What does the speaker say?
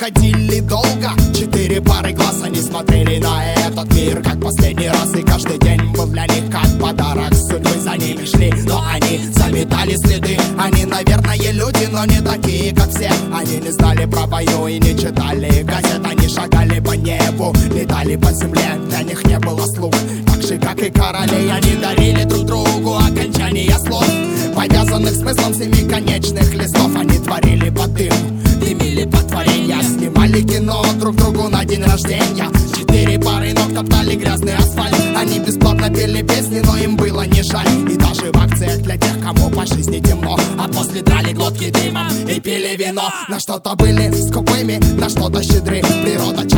ходили долго, 4 пары глаз они смотрели на этот мир как последний раз. И каждый день был для них как подарок судьбы. За ними шли, но они заметали следы. Они, наверное, люди, но не такие, как все. Они не знали про войну и не читали газет. Они шагали по небу, летали по земле. Для них не было слуг, так же, как и короли. Они дарили друг другу окончания слов, повязанных смыслом семиконечных листов. Они творили под дым, дымили под творенья, снимали кино друг другу на день рождения. 4 пары ног топтали грязный асфальт. Они бесплатно пели песни, но им было не жаль. И даже в акциях для тех, кому по жизни темно, а после драли глотки дымом и пили вино. На что-то были скупыми, на что-то щедры. Природа